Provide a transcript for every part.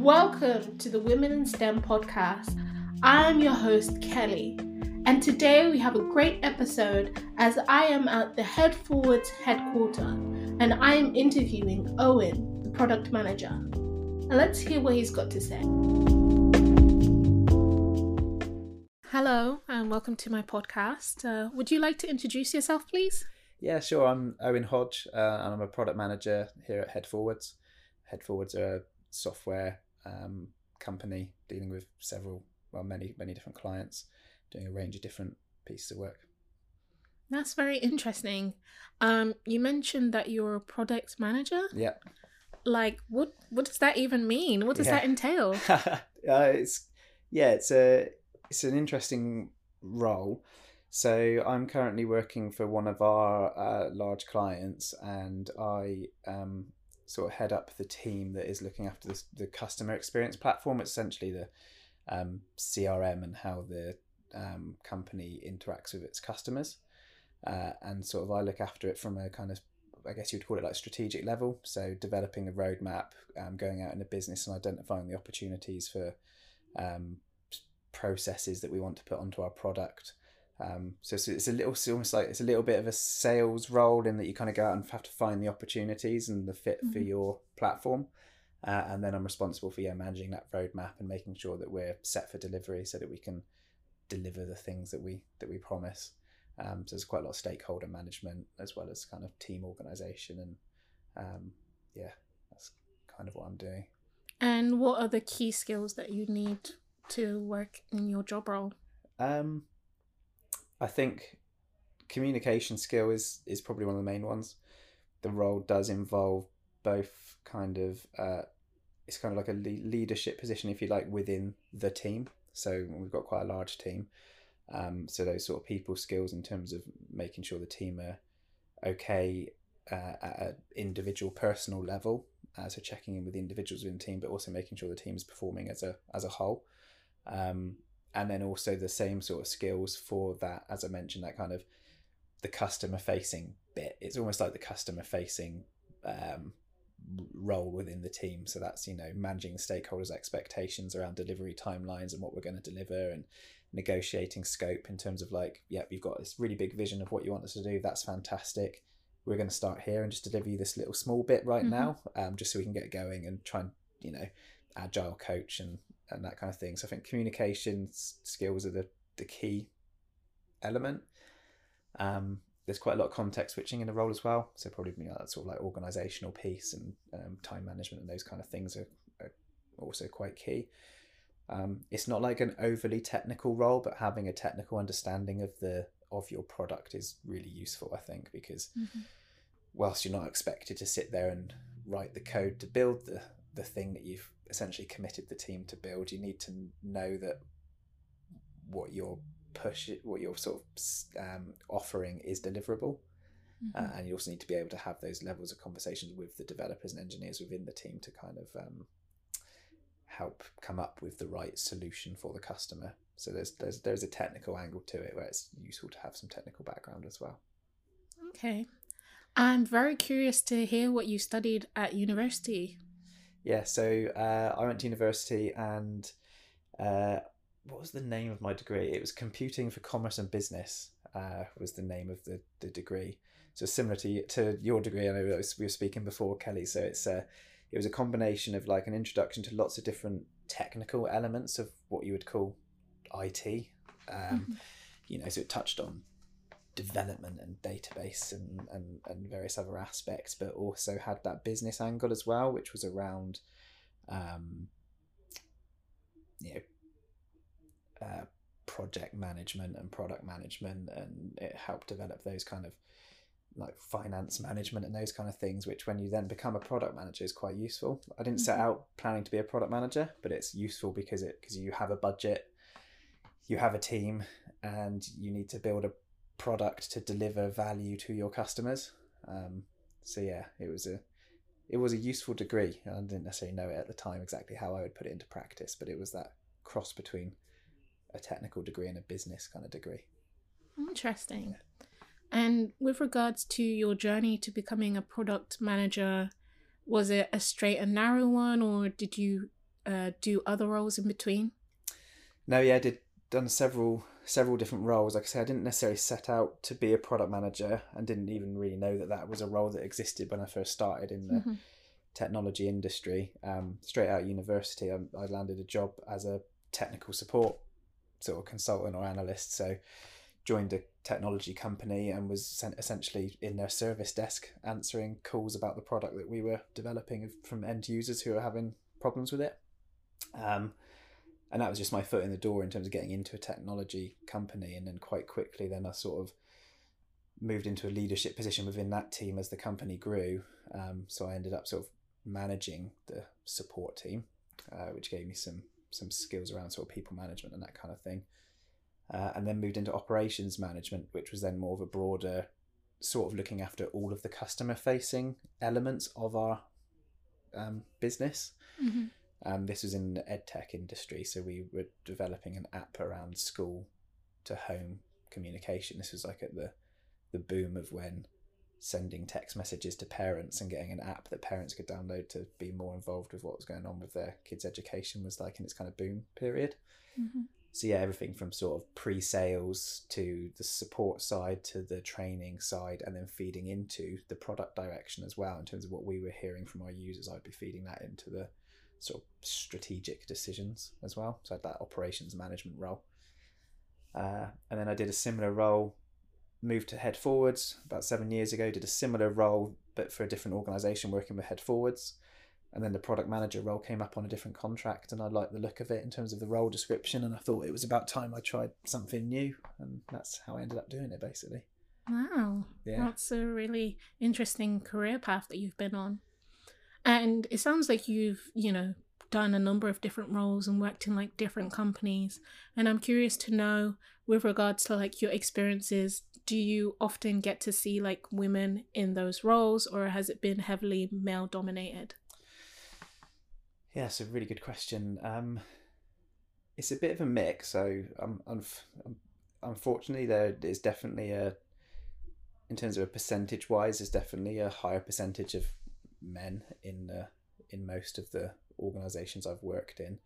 Welcome to the Women in STEM podcast. I'm your host, Kelly, and today we have a great episode as I am at the Head Forwards headquarters and I am interviewing Owen, the product manager. And let's hear what he's got to say. Hello, and welcome to my podcast. Would you like to introduce yourself, please? Yeah, sure. I'm Owen Hodge, and I'm a product manager here at Head Forwards. Head Forwards are a software company dealing with many different clients, doing a range of different pieces of work. That's very interesting. You mentioned that you're a product manager. Yeah. Like, what does that even mean? What does that entail? It's an interesting role. So I'm currently working for one of our large clients, and I sort of head up the team that is looking after the customer experience platform. It's essentially the CRM and how the company interacts with its customers. And sort of I look after it from a kind of, I guess you'd call it like strategic level. So developing a roadmap, going out in the business and identifying the opportunities for processes that we want to put onto our product. So it's almost like it's a little bit of a sales role in that you kind of go out and have to find the opportunities and the fit for your platform. And then I'm responsible for managing that roadmap and making sure that we're set for delivery so that we can deliver the things that we promise. So there's quite a lot of stakeholder management as well as kind of team organization, and that's kind of what I'm doing. And what are the key skills that you need to work in your job role? I think communication skill is probably one of the main ones. The role does involve both kind of it's kind of like a leadership position, if you like, within the team. So we've got quite a large team. So those sort of people skills in terms of making sure the team are okay at an individual personal level. So checking in with the individuals within the team, but also making sure the team is performing as a whole. And then also the same sort of skills for that, as I mentioned, that kind of the customer facing bit. It's almost like the customer facing role within the team. So that's, managing the stakeholders' expectations around delivery timelines and what we're going to deliver, and negotiating scope in terms of like, you've got this really big vision of what you want us to do. That's fantastic. We're going to start here and just deliver you this little small bit right now, just so we can get going and try and, agile coach and that kind of thing. So I think communication skills are the key element. There's quite a lot of context switching in the role as well. So probably that sort of like organizational piece and time management and those kind of things are also quite key. It's not like an overly technical role, but having a technical understanding of your product is really useful, I think, because whilst you're not expected to sit there and write the code to build the thing that you've essentially committed the team to build, you need to know that what you're sort of offering is deliverable. And you also need to be able to have those levels of conversations with the developers and engineers within the team to kind of help come up with the right solution for the customer. So there's a technical angle to it where it's useful to have some technical background as well. Okay. I'm very curious to hear what you studied at university. Yeah, so I went to university, and what was the name of my degree? It was Computing for Commerce and Business was the name of the degree. So similar to your degree, I know we were speaking before, Kelly. So it was a combination of like an introduction to lots of different technical elements of what you would call IT. So it touched on development and database and various other aspects, but also had that business angle as well, which was around project management and product management, and it helped develop those kind of like finance management and those kind of things, which when you then become a product manager is quite useful. I didn't set out planning to be a product manager, but it's useful because you have a budget, you have a team, and you need to build a product to deliver value to your customers. It was a useful degree. I didn't necessarily know it at the time exactly how I would put it into practice, but it was that cross between a technical degree and a business kind of degree. Interesting. And with regards to your journey to becoming a product manager, was it a straight and narrow one, or did you do other roles in between? No, yeah, done several different roles. Like I said, I didn't necessarily set out to be a product manager, and didn't even really know that was a role that existed when I first started in the technology industry. Straight out of university, I landed a job as a technical support sort of consultant or analyst. So joined a technology company and was essentially in their service desk answering calls about the product that we were developing from end users who were having problems with it. And that was just my foot in the door in terms of getting into a technology company. And then quite quickly, then I sort of moved into a leadership position within that team as the company grew. So I ended up sort of managing the support team, which gave me some skills around sort of people management and that kind of thing. And then moved into operations management, which was then more of a broader sort of looking after all of the customer facing elements of our business. This was in the edtech industry, so we were developing an app around school to home communication. This was like at the boom of when sending text messages to parents and getting an app that parents could download to be more involved with what was going on with their kids' education was like in its kind of boom period. So yeah, everything from sort of pre-sales to the support side to the training side, and then feeding into the product direction as well in terms of what we were hearing from our users. I'd be feeding that into the sort of strategic decisions as well. So I had that operations management role. And then I did a similar role, moved to Head Forwards about 7 years ago, did a similar role, but for a different organisation working with Head Forwards. And then the product manager role came up on a different contract, and I liked the look of it in terms of the role description, and I thought it was about time I tried something new, and that's how I ended up doing it, basically. Wow. Yeah. That's a really interesting career path that you've been on. And it sounds like you've, done a number of different roles and worked in like different companies. And I'm curious to know, with regards to like your experiences, do you often get to see like women in those roles, or has it been heavily male dominated? Yeah, it's a really good question. It's a bit of a mix. So unfortunately, there is definitely in terms of a percentage wise, there's definitely a higher percentage of men in most of the organisations I've worked in.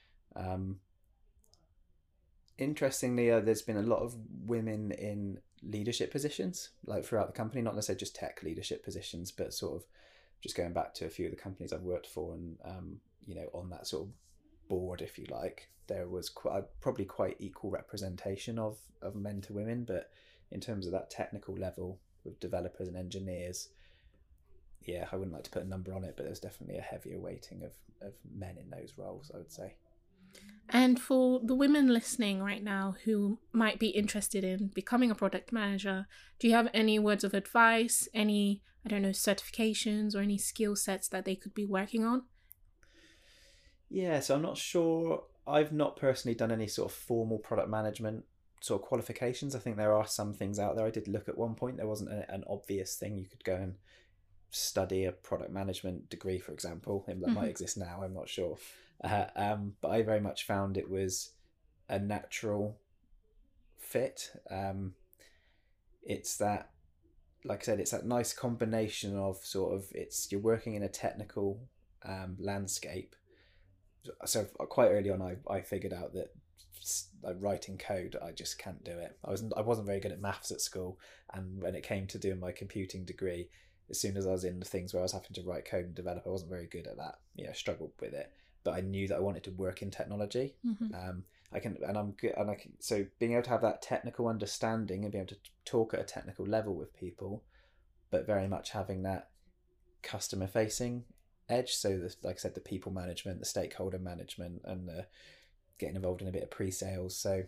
Interestingly, there's been a lot of women in leadership positions, like throughout the company, not necessarily just tech leadership positions, but sort of just going back to a few of the companies I've worked for, and on that sort of board, if you like, there was probably quite equal representation of men to women. But in terms of that technical level with developers and engineers, yeah, I wouldn't like to put a number on it, but there's definitely a heavier weighting of men in those roles, I would say. And for the women listening right now who might be interested in becoming a product manager, do you have any words of advice, any, certifications or any skill sets that they could be working on? Yeah, so I'm not sure. I've not personally done any sort of formal product management sort of qualifications. I think there are some things out there. I did look at one point. There wasn't an obvious thing you could go and study a product management degree, for example. That might exist now, I'm not sure. But I very much found it was a natural fit. It's that, like I said, it's that nice combination of sort of, you're working in a technical landscape. So quite early on, I figured out that writing code, I just can't do it. I wasn't very good at maths at school, and when it came to doing my computing degree, as soon as I was in the things where I was having to write code and develop, I wasn't very good at that. I struggled with it, but I knew that I wanted to work in technology. So being able to have that technical understanding and being able to talk at a technical level with people, but very much having that customer facing edge. So like I said, the people management, the stakeholder management, and getting involved in a bit of pre-sales. So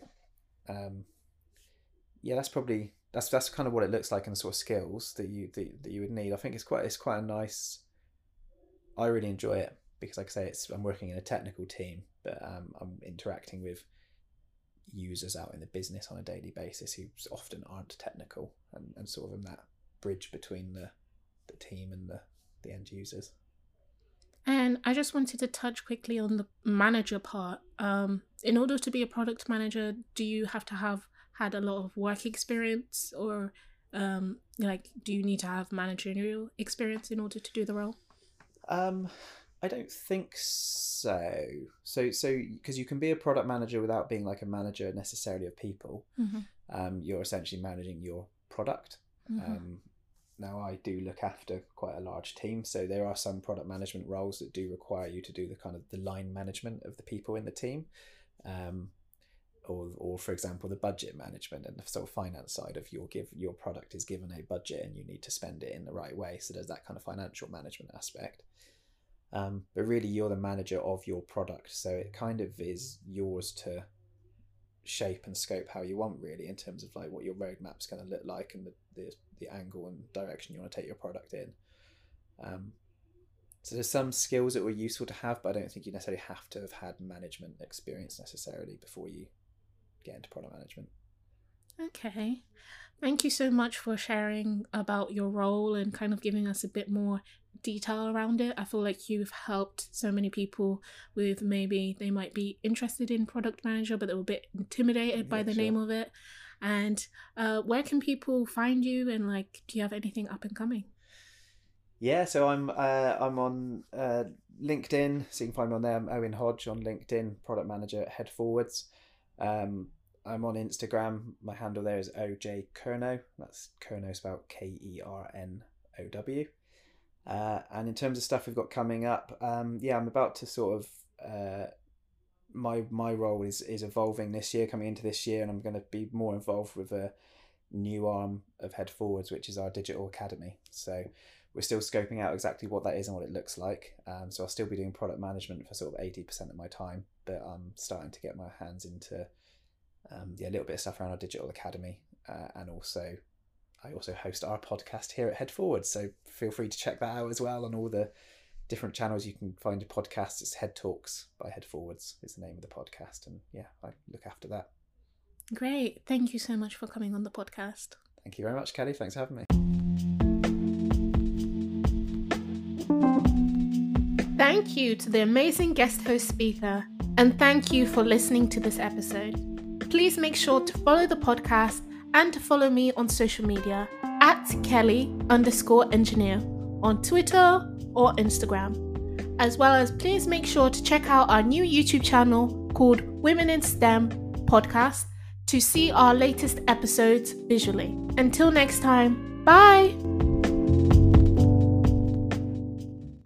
that's kind of what it looks like, and the sort of skills that you would need. I think it's quite a nice. I really enjoy it because, like I say, I'm working in a technical team, but I'm interacting with users out in the business on a daily basis who often aren't technical, and sort of in that bridge between the team and the end users. And I just wanted to touch quickly on the manager part. In order to be a product manager, do you have to have had a lot of work experience, or do you need to have managerial experience in order to do the role? I don't think so. So because you can be a product manager without being like a manager necessarily of people. You're essentially managing your product. Now I do look after quite a large team, so there are some product management roles that do require you to do the kind of the line management of the people in the team, or for example the budget management and the sort of finance side of your product is given a budget and you need to spend it in the right way. So there's that kind of financial management aspect. But really you're the manager of your product, so it kind of is yours to shape and scope how you want, really, in terms of like what your roadmap's going to look like and the angle and direction you want to take your product in. So there's some skills that were useful to have, but I don't think you necessarily have to have had management experience necessarily before you get into product management. Okay. Thank you so much for sharing about your role and kind of giving us a bit more detail around it. I feel like you've helped so many people with maybe they might be interested in product manager, but they were a bit intimidated by the name of it. And where can people find you, and like, do you have anything up and coming? Yeah, so I'm on LinkedIn, so you can find me on there. I'm Owen Hodge on LinkedIn, product manager at Headforwards. I'm on Instagram. My handle there is OJ Kernow. That's Kernow spelled Kernow. And in terms of stuff we've got coming up, I'm about to sort of my role is evolving this year, coming into this year, and I'm going to be more involved with a new arm of Headforwards, which is our digital academy. So we're still scoping out exactly what that is and what it looks like. So I'll still be doing product management for sort of 80% of my time, but I'm starting to get my hands into a little bit of stuff around our digital academy, and also I also host our podcast here at Headforwards, so feel free to check that out as well on all the different channels you can find a podcast. It's Head Talks by Headforwards is the name of the podcast, and I look after that. Great. Thank you so much for coming on the podcast. Thank you very much, Kelly. Thanks for having me. Thank you to the amazing guest host speaker, and thank you for listening to this episode. Please make sure to follow the podcast and to follow me on social media at Kelly_engineer on Twitter or Instagram. As well as please make sure to check out our new YouTube channel called Women in STEM Podcast to see our latest episodes visually. Until next time, bye!